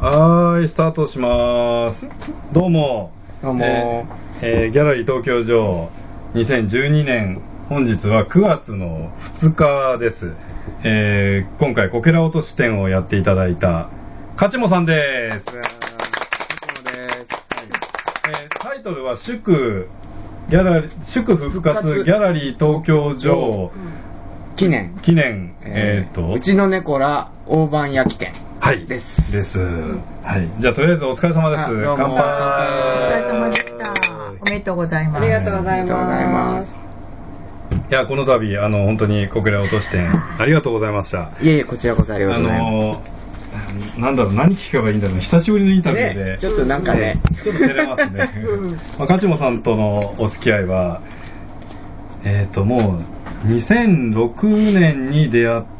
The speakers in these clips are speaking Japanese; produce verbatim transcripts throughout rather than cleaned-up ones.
はーい、スタートします。どうも。 どうも、 えーえー、ギャラリー東京場にせんじゅうにねん、本日はくがつのふつかです。えー、今回こけら落とし展をやっていただいたかちもさんです。かちもです。えー、タイトルは祝ギャラリー祝復活ギャラリー東京場記念記念、えー、っとうちの猫ら大判焼き店。 はい。です。です。はい。じゃあ、とりあえずお疲れ様です。乾杯。お疲れ様でした。おめでとうございます。 ありがとうございます。 いや、この度、あの、本当にこけら落とし店、ありがとうございました。 いえいえ、こちらこそありがとうございます。 あの、なんだろう、何聞けばいいんだろう、久しぶりのインタビューで。 ね、ちょっとなんかね。 ちょっと照れますね。まあ、かちもさんとのお付き合いは、えっと、もう、にせんろくねんに出会って、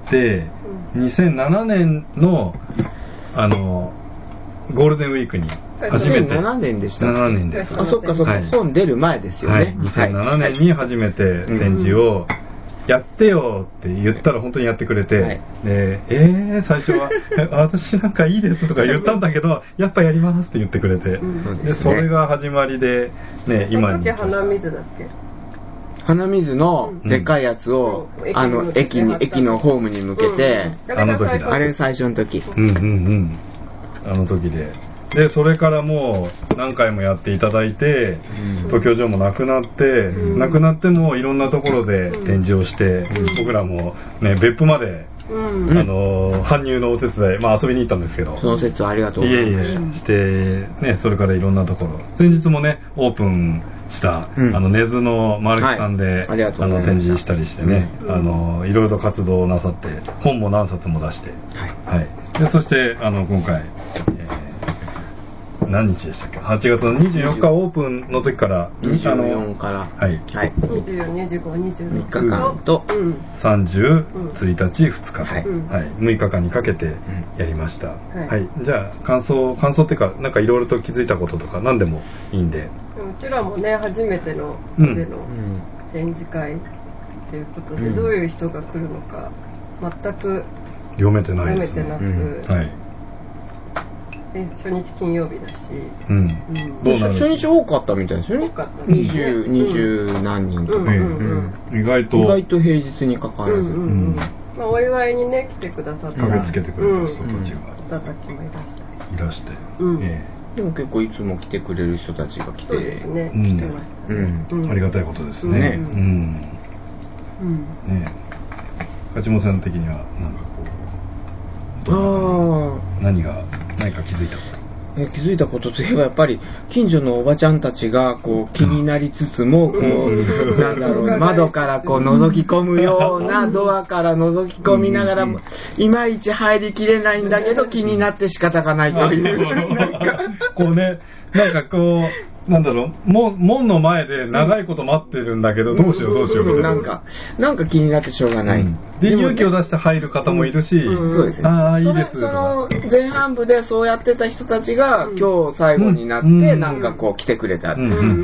にせんななねんのあのゴールデンウィークに初めてにせんななねんでしたっけ。 ななねんです。 あ、そっかそっか、はい、本出る前ですよね、はい、 にせんななねんに初めて展示をやってよって言ったら本当にやってくれて、はい、でえー、最初は私なんかいいですとか言ったんだけどやっぱやりますって言ってくれて、うん、でそれが始まりでね、今に。 その時鼻水だっけ。 鼻水のでっかいやつを、うん、あの駅に駅のホームに向けて、 うん、あの時だ。 あれ最初の時。 うんうんうん。あの時で。でそれからもう何回もやっていただいて、うん、東京場もなくなって、うん、なくなってもいろんなところで展示をして、うん、僕らもね別府まで、うん、あの搬入のお手伝い、まあ遊びに行ったんですけど、 その説はありがとうございます。 いえいえしてね、それからいろんなところ、先日もねオープンした、うん、あの根津のマルキさんで、はい、ああの展示したりしてね、うん、あのいろいろと活動をなさって本も何冊も出して、はいはい、でそしてあの今回、えー、何日でしたっけ、はちがつのにじゅうよっかオープンの時からにじゅうよっかからはい、 はい、にじゅうよん、にじゅうご、にじゅうろくみっかかんと、 うん、 さんじゅう、ついたち、ふつかと、はいはい、むいかかんにかけてやりました、うんはいはい、じゃあ感想感想っていうかなんかいろいろと気づいたこととか何でもいいんで、 うちらもね初めてのでの展示会ということで、うん、どういう人が来るのか全く読めてないですね。 読めてなく、うんはい、で初日金曜日だし、 うんうん、 どうなる初日多かったみたいですよね。 多かったね。 にじゅう、にじゅう何人とか、うんうんうん、 意外と意外と平日に関わらず、うんうんうんまあ、お祝いにね来てくださった駆けつけてくれた人たちが、うん、 方たちもいらしていらして、 うんええ、でも結構いつも来てくれる人たちが来て、 そうですね、うん、来てましたね、 うん、ありがたいことですね。うんうんうん、ねえ、かちもさん的にはなんかこうあ何が何か気づいたこと。 え気づいたことといえばやっぱり近所のおばちゃんたちがこう気になりつつもこうなんだろう窓からこう覗き込むようなドアから覗き込みながらもいまいち入りきれないんだけど気になって仕方がないというなんかこうねなんかこうなんだろう門門の前で長いこと待ってるんだけどどうしようどうしようみたいな、 なんかなんか気になってしょうがない、うん、 で勇気を出して入る方もいるし、 うん、そうですね。 ああいいです。 その前半部でそうやってた人たちが今日最後になってなんかこう来てくれた、うん、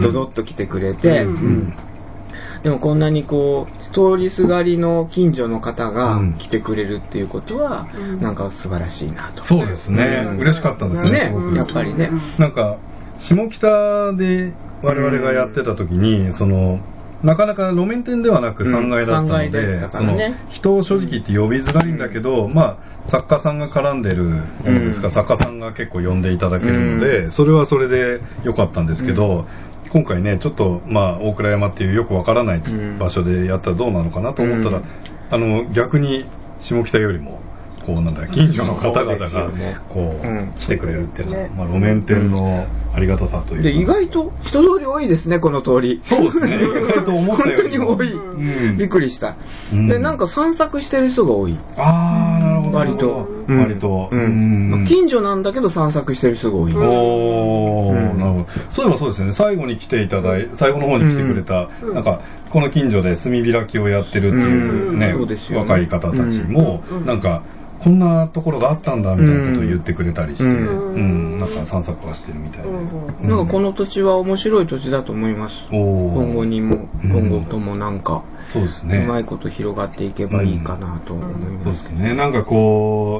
ドドッと来てくれて、うんうん、でもこんなにこう通りすがりの近所の方が来てくれるっていうことは、うん、なんか素晴らしいなと。 そうですね、うん、嬉しかったですね、 ねやっぱりね、 なんか下北で我々がやってた時に、うん、そのなかなか路面店ではなくさんがいだったので、うんね、その人を正直言って呼びづらいんだけど、うん、まあ作家さんが絡んでるものですから、うん、作家さんが結構呼んでいただけるので、うん、それはそれで良かったんですけど、うん、今回ねちょっとまあ大倉山っていうよくわからない場所でやったらどうなのかなと思ったら、うん、あの逆に下北よりもこうなんだ近所の方々がこう、うん、来てくれるっていうのは、まあ、路面店のありがたさというか、 で意外と人通り多いですねこの通り。 そうですね意外と思ったより本当に多い、うん、びっくりした、うん、でなんか散策してる人が多い。 ああなるほど割と、 うん、割と、うんうんまあ、近所なんだけど散策してる人が多い。 おー、うん、なるほど。そういえばそうですね最後に来ていただい最後の方に来てくれた、うん、なんかこの近所で炭開きをやってるっていうね、うん、そうですよね、若い方たちも、うん、なんかこんなところがあったんだみたいなことを言ってくれたりして、うんうん、なんか散策はしてるみたいで、うん、 なんかこの土地は面白い土地だと思います。今後にも今後ともなんか、 うん、そうですね、 うまいこと広がっていけばいいかなと思います、 うん、そうですね。なんかこ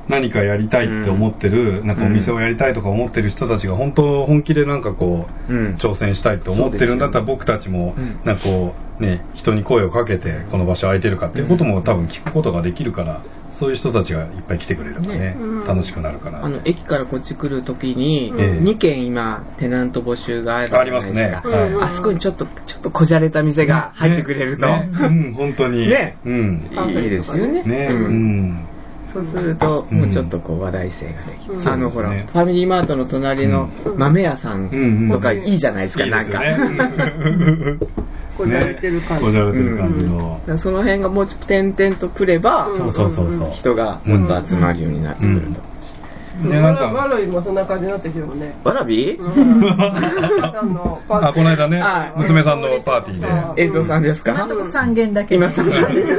何かやりたいって思ってる、うん、なんかお店をやりたいとか思ってる人たちが本当本気でなんかこう、うん、挑戦したいって思ってるんだったら僕たちもなんかこうね人に声をかけてこの場所空いてるかっていうことも多分聞くことができるから、そういう人たちがいっぱい来てくれるからね、ね楽しくなるかな。 あの駅からこっち来るときに、ええ、にけん今テナント募集があるじゃないですか。ありますね。はい、あそこにちょっとちょっとこじゃれた店が入ってくれると、 ねね、うん本当にね、 うん、 いいですよね。 ね、うん。 そうすると、もうちょっとこう話題性ができて、うん、あのほら、ね、ファミリーマートの隣の豆屋さんとかいいじゃないですか、うん、なんか。 こじゃれてる感じ。 こじゃれてる感じの。 うん、その辺がもう点々と来れば、 そうそうそうそう、 人がもっと集まるようになってくると。うんうん、でなんかわらびもそんな感じになってきてもね。 わらび？ うん、あ、 この間ね、娘さんのパーティーで。 映像さんですか？ 今のとこさんげんだけ。 今さんげんだけ。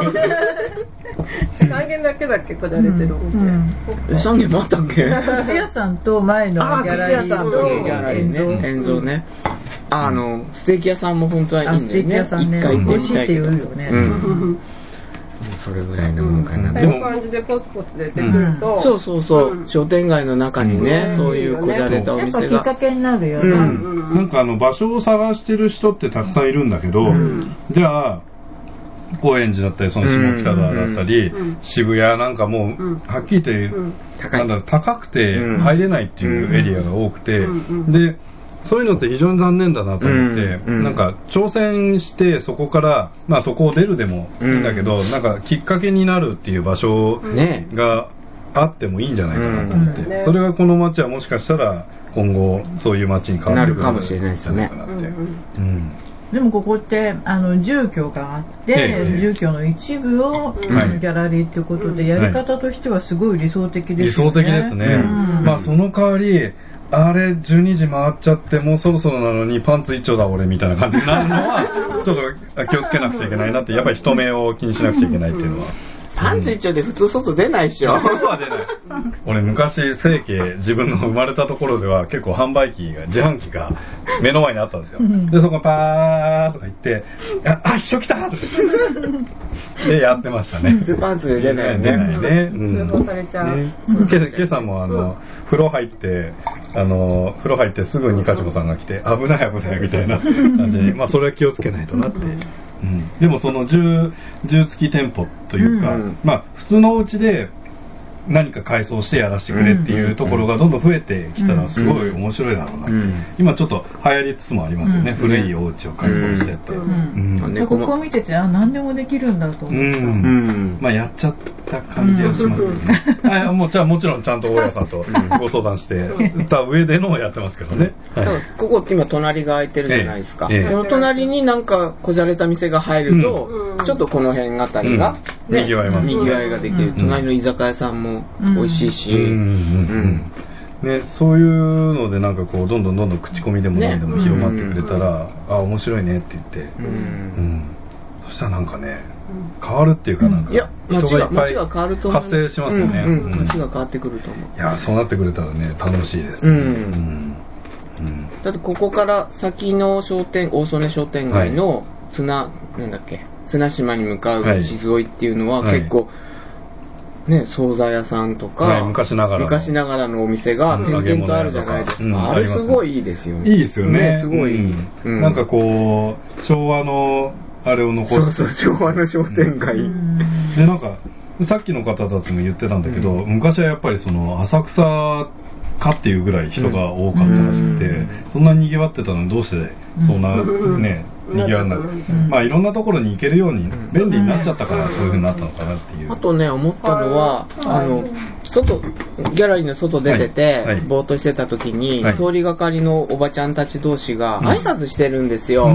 さんげんだけだっけこじゃれてるお店。 うん、さんげんもあったっけ？ 靴屋さんと前のギャラリー。 あ、靴屋さんとギャラリーね。演奏ね。あ、あのステーキ屋さんも本当はいいんだよね。 ステーキ屋さんね。 一回行ってみたいけど。 美味しいって言うよね。うんそれぐらいのもんかな。 こういう感じでポツポツ出てくると、 そうそうそう、商店街の中にね、そういうこじゃれたお店が。 やっぱきっかけになるよね。 なんかあの場所を探してる人ってたくさんいるんだけど、じゃあ高円寺だったりその下北沢だったり、渋谷なんかもうはっきり言ってなんだろう高くて入れないっていうエリアが多くて、でそういうのって非常に残念だなと思って、うんうん、なんか挑戦してそこからまあそこを出るでもいいんだけど、うん、なんかきっかけになるっていう場所があってもいいんじゃないかなと思って、うんね、それがこの街はもしかしたら今後そういう街に変わってくるかもしれないですね。 でもここってあの住居があって、ええ、住居の一部を、うん、ギャラリーっていうことで、やり方としてはすごい理想的ですよね。 理想的ですね。うん、まあその代わりあれじゅうにじ回っちゃってもうそろそろなのにパンツ一丁だ俺みたいな感じになるのはちょっと気をつけなくちゃいけないなって、やっぱり人目を気にしなくちゃいけないっていうのは。 パンツ一丁で普通外出ないっしょ。 外は出ない。俺昔生家自分の生まれたところでは結構販売機が自販機が目の前にあったんですよ。でそこパーとか言ってあ人来たとかでやってましたね。 普通パンツで出ないよね。 出ないね。 通報されちゃう。ね、 今朝もあの風呂入ってあの風呂入ってすぐにかちこさんが来て危ない危ないみたいな感じに、まあそれは気をつけないとなって。うん、でもその銃付き店舗というか、うん、まあ普通のお家で何か改装してやらせてくれっていうところがどんどん増えてきたらすごい面白いだろうなって、うん、今ちょっと流行りつつもありますよね、うん、古いお家を改装してって、うんうんうん、ここを見ててあ何でもできるんだと思った、うんうん、まあやっちゃった感じがしますけどね、うん、あもうじゃあもちろんちゃんと大家さんとご相談してた上でのをやってますけどね、 はい、ここ今隣が空いてるじゃないですか、えええ、その隣になんかこじゃれた店が入ると、うん、ちょっとこの辺あたりが、 うんね、にぎわいます、 にぎわいができる、うん、隣の居酒屋さんも美味しいし、うんうんうんね、そういうのでなんかこうどんどんどんどん口コミでも何でも広まってくれたら、ね、あ面白いねって言って、うんうん、そしたらなんかね変わるっていうかなんか人がいっぱい活性しますよね、 うんうん、街が変わってくると思う。 いやそうなってくれたらね楽しいですね、うんうんうん、だってここから先の商店大曽根商店街の綱、はい、なんだっけ綱島に向かう道沿いっていうのは結構、はいね、惣菜屋さんとか、はい、 昔ながらの昔ながらのお店が点々とあるじゃないですか、うん、あれすごいいいですよね。 いいですよね、 ねすごい、 うんうん、なんかこう昭和のあれを残すそうそう昭和の商店街、うん、 でなんかさっきの方たちも言ってたんだけど、うん、昔はやっぱりその浅草かっていうぐらい人が多かったらしくて、うん、そんなに賑わってたのにどうしてそんなね、うん、賑わんない、うん、まあいろんなところに行けるように便利になっちゃったからそういう風になったのかなっていう。 あとね思ったのはあの外ギャラリーの外出てて、はいはい、ぼーっとしてた時に、はい、通りがかりのおばちゃんたち同士が挨拶してるんですよ、うん、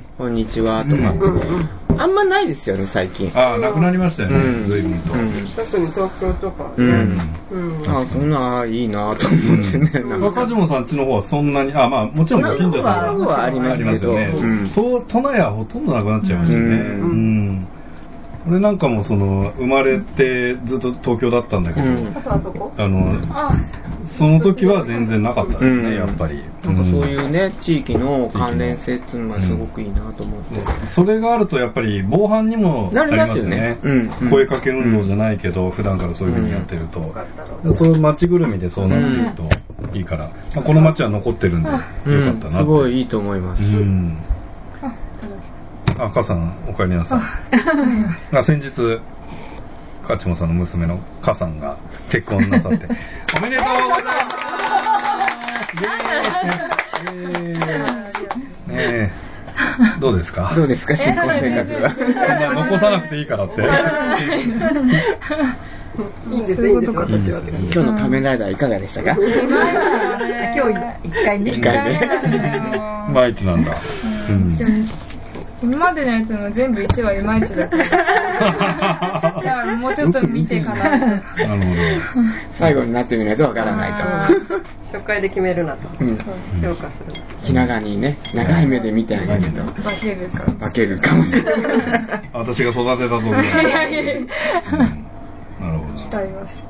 こんにちはとかって、うんあんまないですよね最近。 ああなくなりましたよね、うん、随分と、うん、 特に東京とか、ねうんうん、あそんないいなと思ってね、うん、 なんか梶本さん家の方はそんなにあまあもちろんご近所さんはありますけど、 ねうん、都内はほとんどなくなっちゃいましたね、うんうん、 俺なんかもその生まれてずっと東京だったんだけど、うん、あのその時は全然なかったですね、うん、やっぱりなんかそういうね地域の関連性っていうのはすごくいいなと思って、 うん、それがあるとやっぱり防犯にもなりますよね、うんうん、声かけ運動じゃないけど、うん、普段からそういう風にやってると、うん、その街ぐるみでそうなってるといいから、まあ、この街は残ってるんでよかったなって、うん、 すごいいいと思います、うんあ、母さんお帰りなさい。あ、先日カチモさんの娘の母さんが結婚なさっておめでとうございますねえどうですかどうですか新婚生活はまあ残さなくていいからっていいんです、いいんです、私は。 今日の仮面ライダーいかがでしたか今日一回ね一回ね毎日なんだ、うん今までのやつも全部いちわいまいちだからじゃあもうちょっと見てかなとなるほど最後になってみないとわからないと初回で決めるなと、うん、評価する気長にね長い目で見てあげると化けるか化けるかもしれない私が育てたと思う、うん、なるほど期待はして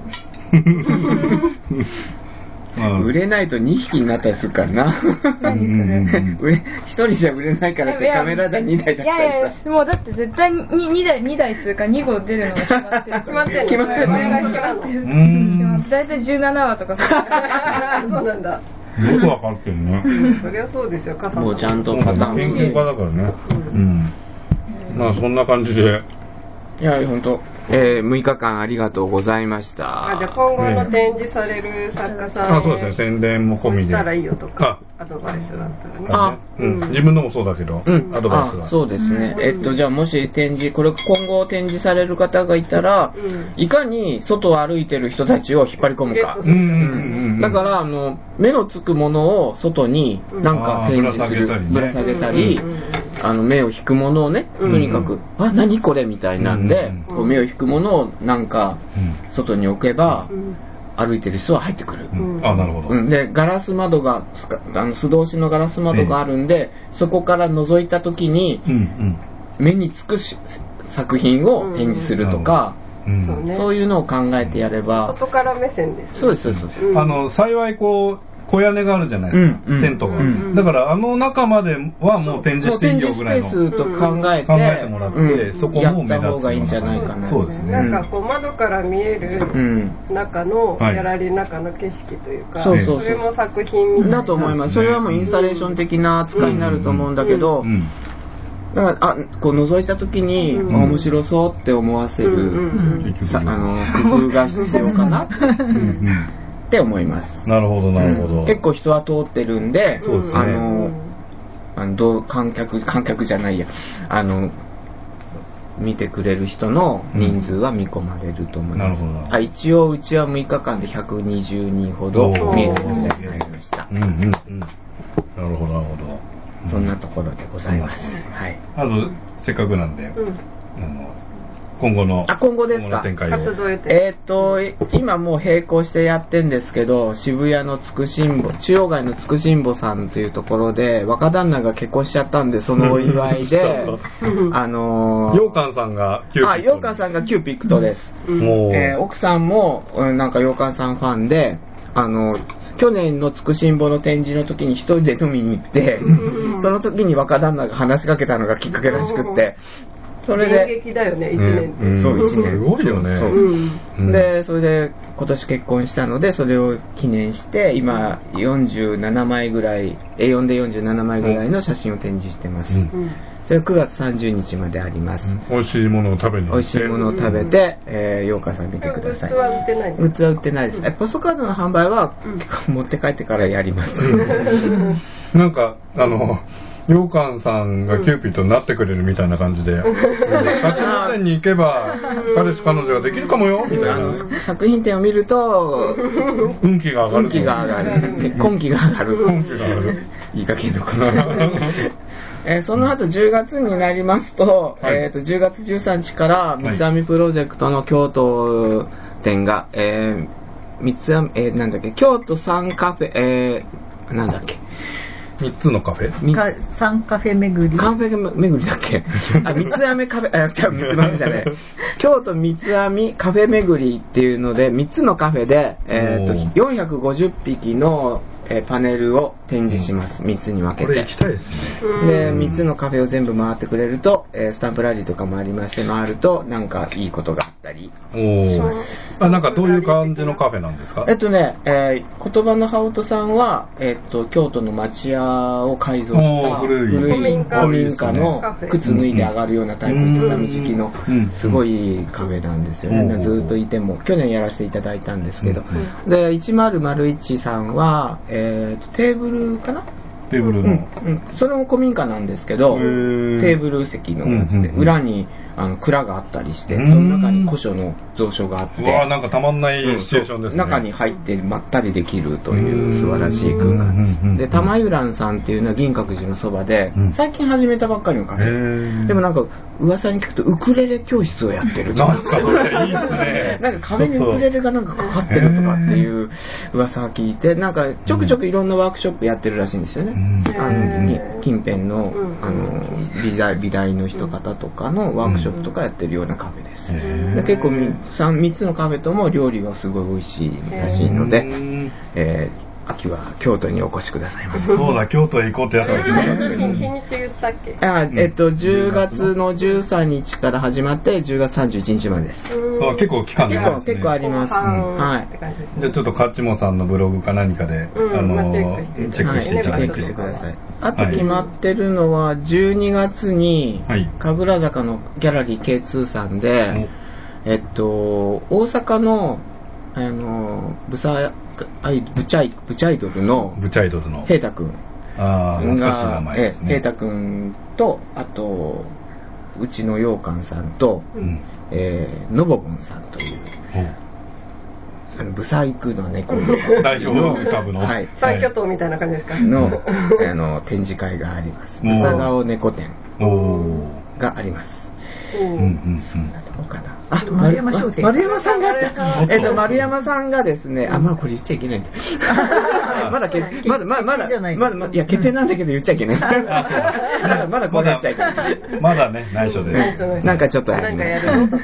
まあ、売れないとにひきになったりするからな何それ売れひとりじゃ売れないからってカメラ台にだい出したりさいやいやもうだって絶対ににだいにだいっていうかにご出るのが決まってる決まってる決まってるこれが決まってるだいたいじゅうななわとかそうなんだよくわかってるねそりゃそうですよもうちゃんとパターン研究家だからねうんまあそんな感じでいや本当えー、むいかかんありがとうございました。 あじゃあ今後の展示される作家さん、 あそうですね宣伝も込みで。 したらいいよとかアドバイスだったらね。 あ、うん、自分のもそうだけど、うん、アドバイスは。 そうですね。えっとじゃあもし展示これ今後展示される方がいたら、うん、いかに外を歩いてる人たちを引っ張り込むか。うんうんうん、だからあの目のつくものを外になんか展示する、ぶら下げたり。あの目を引くものをね、とにかく、うん、あ、何これみたいなんで、うん、こう目を引くものをなんか外に置けば、うん、歩いてる人は入ってくる。 うん、あ、なるほど。 で、ガラス窓が、あの素通しのガラス窓があるんで、そこから覗いた時に、うんうん、目につく作品を展示するとか、うんうん、そういうのを考えてやれば。 外から目線です、ね。 そうです、そうです。 うん、あの、幸いこう、小屋根があるじゃないですか、うんうん、テントが、うん、だからあの中まではもう展示していいよぐらいの展示スペースと考えて、 考えてもらって、うん、そこも目立つやった方がいいんじゃないかな。 そうですね。 なんかこう窓から見える中の、うん、ギャラリーの中の景色というか、はい、それも作品みたいなだと思います。それはもうインスタレーション的な扱いになると思うんだけど、うんうんうん、だからあこう覗いた時に、うん、面白そうって思わせる、うんうんうん、さあの工夫が必要かな。うんうんって思います。 なるほどなるほど、 うん、結構人は通ってるんで、そうですね、あのあのどう観客観客じゃないやあの見てくれる人の人数は見込まれると思います。うん、なるほど。あ一応うちはむいかかんでひゃくにじゅうにんほど見えてくださいました。うんうんうん。なるほどなるほど。 そんなところでございます。うん、はい。 あとせっかくなんで、うん、あの今後のあ今後ですか展開をえー、っと今もう並行してやってんですけど渋谷のつくしんぼ中央街のつくしんぼさんというところで若旦那が結婚しちゃったんでそのお祝いであのー、 ようかんさんがキューピックあようかんさんがキューピックトです、うんえー、奥さんもなんかようかんさんファンであの去年のつくしんぼの展示の時に一人で飲みに行ってその時に若旦那が話しかけたのがきっかけらしくってそれで現役だよねいちねんって、うん、 そういちねんすごいよねそう、うん、でそれで今年結婚したのでそれを記念して今よんじゅうななまいぐらい エーよん でよんじゅうななまいぐらいの写真を展示してます、うん、それはくがつさんじゅうにちまであります、 うん、美味しいものを食べに美味しいものを食べて、うんえー、ようかさん見てください。 グッズは売ってないグッズは売ってないです、うん、ポストカードの販売は、うん、結構持って帰ってからやります、うん、 なんかあのようかんさんがキューピッドになってくれるみたいな感じで、うん、作品展に行けば彼氏彼女ができるかもよみたいな作品展を見ると運気が上がる運気が上がる結婚気が上がる婚気が上がるいい加減のことえー、その後じゅうがつになりますと、はいえー、とじゅうがつじゅうさんにちから三つ編みプロジェクトの京都展が、えー、三つ編み、えー、なんだっけ京都サンカフェ、えー、なんだっけみっつのカフェサンカフェ巡り。 カフェ巡りだっけあ、三つ編みカフェ、あ、違う、三つ編みじゃない。京都三つ編みカフェ巡りっていうので、みっつのカフェで、えっと、よんひゃくごじゅっぴきのえー、パネルを展示します。みっつに分けて。 これ行きたいですね。 で、みっつのカフェを全部回ってくれると、えー、スタンプラリーとかもありまして、回ると、なんかいいことがあったりします。 あ、なんかどういう感じのカフェなんですか？ えっとね、えー、言葉のハウトさんは、えっと、京都の町屋を改造した古い古い古民家の靴脱いで上がるようなタイプ、畳敷きのすごいカフェなんですよね。ずっといても、去年やらせていただいたんですけど。で、いちまるまるいちさんは、えーと、テーブルかな？ テーブルの、 うんうん、それも古民家なんですけど、テーブル席のやつで、裏にあの蔵があったりして、その中に古書の蔵書があって、 うわー、なんかたまんないシチュエーションですね。 中に入ってまったりできるという素晴らしい空間です。で、玉由蘭さんっていうのは銀閣寺のそばで、最近始めたばっかりのカフェ。でもなんか噂に聞くとウクレレ教室をやってるとか。 なんすかそれ、いいっすね。 なんか壁にウクレレがなんかかかってるとかっていう噂を聞いて、なんかちょくちょくいろんなワークショップやってるらしいんですよね。あの近辺のあの美大、美大の人方とかのワークショップとかやってるようなカフェです。で結構みっつのカフェとも料理はすごい美味しいらしいので、えー秋は京都にお越しくださいませ。 そうだ、京都へ行こうってやったんですね。日にち言ったっけ？ あ、えっとじゅうがつのじゅうさんにちから始まってじゅうがつさんじゅういちにちまでです。 あ、結構期間長いですね。 結構あります。はい。 じゃあちょっとカッチモさんのブログか何かで、 うん、 あのチェックしてチェックしていただいて、 チェックしてください。あと決まってるのはじゅうにがつに神楽坂のギャラリー ケーツー さんで、えっと大阪のあのブサアイブチャイブチャイドルのブチャイドルの平太くんあ懐かしい名前ですね。 平太くんとあとうちの羊羹さんと、うんえー、のぼぼんさんという、うん、あのブサイクの猫の代表株の、 はい、三巨頭みたいな感じですかのあの展示会があります。ブサ顔猫展があります。うんうん、そんなとこかな。 あ、丸山商店。 丸山さんがあった。えっと丸山さんがですね、あ、まあこれ言っちゃいけないんだ。まだけまだまだまだまだまだいや決定なんだけど言っちゃいけない。あ、そうだ。まだまだこれしちゃいけない。 まだね内緒で。 なんかちょっとやります。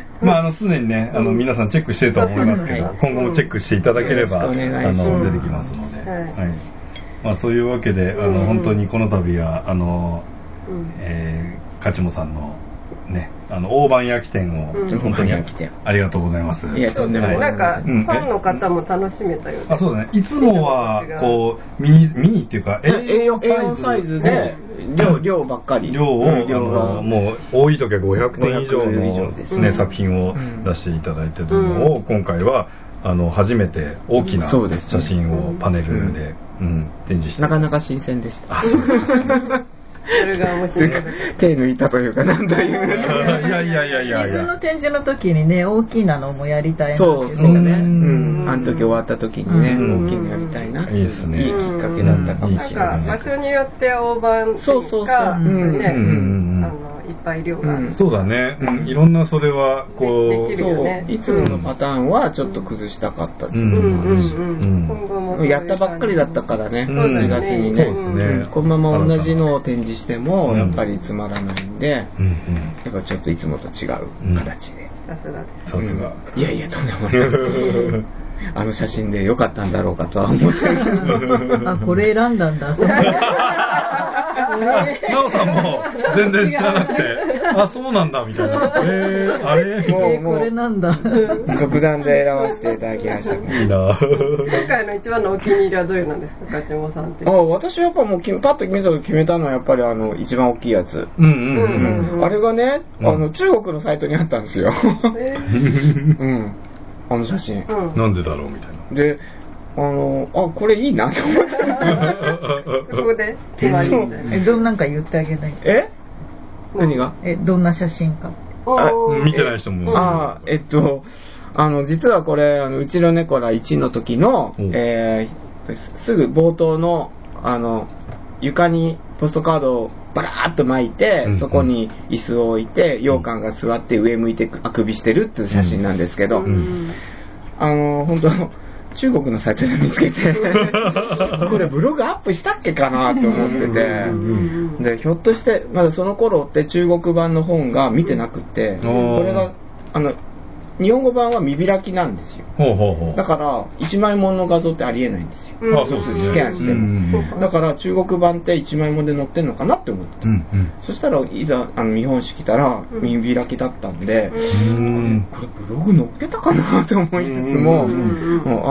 まああの常にねあの皆さんチェックしてると思いますけど、今後もチェックしていただければあの出てきますので、はい。まあそういうわけであの本当にこの度はあのえカチモさんのね、あの大判焼き店を本当にありがとうございます。 いやとんでもない。 なんかファンの方も楽しめたようで。 あ、そうだね。いつもはこうミニミニっていうか エーよんサイズで量量ばっかり量を量がもう多い時はごひゃくてん以上のね作品を出していただいてるのを今回はあの初めて大きな写真をパネルで展示して。 なかなか新鮮でした。 あ、そうです。 それが面白い。 手抜いたというかなんというでしょう。 いやいやいやいや。 水の展示の時にね大きなのもやりたいな。 そうそうね。うん。あの時終わった時にね大きいのやりたいな。 いいですね。 いいきっかけだったかもしれない。 場所によって大判そうそうそう。 ね。あのいっぱい量がある。 そうだね。いろんなそれはこうそういつものパターンはちょっと崩したかったっていうのもあるし。今後もやったばっかりだったからね。しちがつにね。このまま同じのを展示してもやっぱりつまらないんで、やっぱちょっといつもと違う形で。 さすがです。 さすが。 いやいやとんでもない。あの写真で良かったんだろうかとは思ってるけど。あ、これ選んだんだと思って。 なおさんも全然知らなくて、あ、そうなんだみたいな。えー、あれもうこれなんだ。 独断で選ばせていただきました。 いいな。 今回の一番のお気に入りはどういうなんですか、カチモさんって。 あ、私はやっぱもうパッと決めた時決めたのはやっぱりあの一番大きいやつ。 うんうんうん。あれがね、あの中国のサイトにあったんですよ。うん。あの写真、 うん、なんでだろうみたいな。 で、あのあこれいいなと思って。 そこで決まりみたいな。 えどんなんか言ってあげない。 え？何が？ えどんな写真か。 あ見てない人も。 あえっとあの実はこれあのうちの猫らいちの時の、えー、すぐ冒頭のあの床にポストカードをバラーっと巻いて、うんうん、そこに椅子を置いて羊羹が座って上向いてあくびしてるっていう写真なんですけど、うんうん、あの本当中国のサイトで見つけてこれブログアップしたっけかなと思ってて、でひょっとしてまだその頃って中国版の本が見てなくて、これがあの日本語版は見開きなんですよ。 ほうほうほう。 だからいちまいもんの画像ってありえないんですよ。 あ、そうですね。 スキャンしても。だから中国版っていちまいもんで載ってんのかなって思って、うんうん、そしたらいざあの見本紙来たら見開きだったんで、うん、これブログ載っけたかなと思いつつも、うん、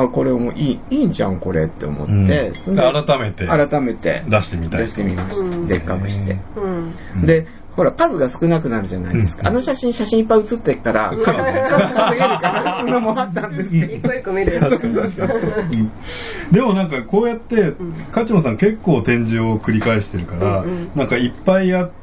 あこれもういいいいんじゃんこれって思って、 うん、改めて改めて出してみたい出してみました。でっかくして、うん、でほら数が少なくなるじゃないですか、うん、あの写真写真いっぱい写ってったら、うん、数稼げるからっていうのもあったんですけど、 一個一個見るやつそうそうそう、 うん、でもなんかこうやって勝間さん結構展示を繰り返してるから、うん、なんかいっぱいやって、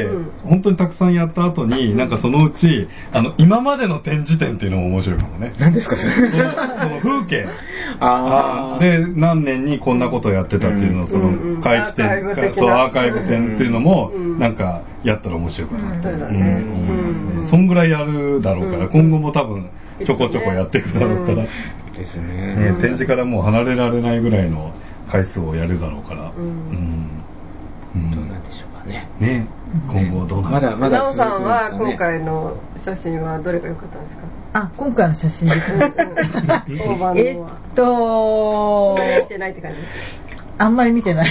うん、本当にたくさんやった後に、うん、なんかそのうちあの今までの展示展っていうのも面白いかもね。 何ですかそれその風景あで何年にこんなことをやってたっていうのを、うん、その回帰展そうアーカイブ展っていうのも、うん、なんかやったら面白いかなと思いますね。そんぐらいやるだろうから、今後も多分ちょこちょこやっていくだろうから、 ですね。 ね、展示からもう離れられないぐらいの回数をやるだろうから、うんうん、どうなんでしょうかね。 ね、今後どうなんでしょうか。 まだまだ続くんですかね。なおさんは今回の写真はどれが良かったんですか。 あ、今回の写真ですね。 大判のえっと見てないって感じです。 あんまり見てない。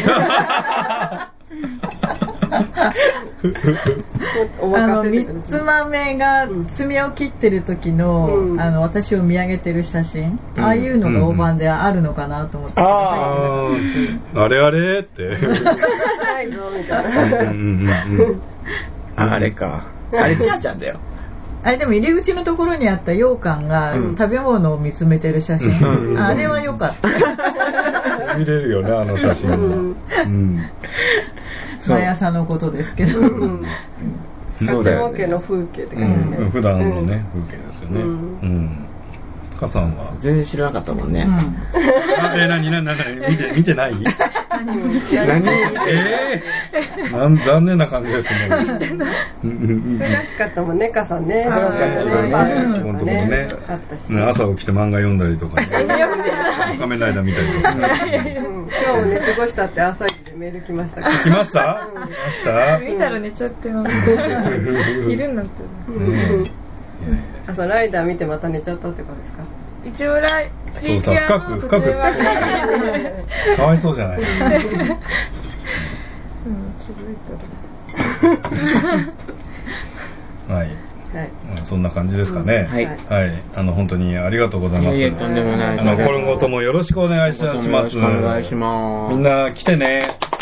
あの三つ豆が爪を切ってる時の、うん、あの私を見上げてる写真、うん、ああいうのが大判であるのかなと思って、うん、 ああれあれってないぞみたいな、うんうんうん、あれかあれちあちゃんだよ。 あれでも入り口のところにあった羊羹が食べ物を見つめてる写真、うん、あれは良かった。 見れるよねあの写真は、うんうん、 毎朝のことですけど、うん、 そうだよね。家の風景って感じね、 うん、普段のね、うん、風景ですよね、うんうん母さんは全然知らなかったもんね。うん、 あえ何何何見て見てない？何えー、なん残念な感じですね。 忙しかったもんね母さんね。 忙しかったね。 本当ね。ね朝起きて漫画読んだりとか、ね、仮面ライダー見たりとか、ねうん。今日も寝過ごしたって朝一でメール来ましたから。 来ました？来ました？ 見たら寝ちゃってます。昼になってる。 朝ライダー見てまた寝ちゃったってことですか。 一応ライプリキュアの途中までかわいそうじゃない。うん、 気づいたらはい、はい、そんな感じですかね、うん、はい、はい、あの本当にありがとうございます。 いえいえとんでもない。 あの今後ともよろしくお願いします。 よろしくお願いします。 みんな来てね。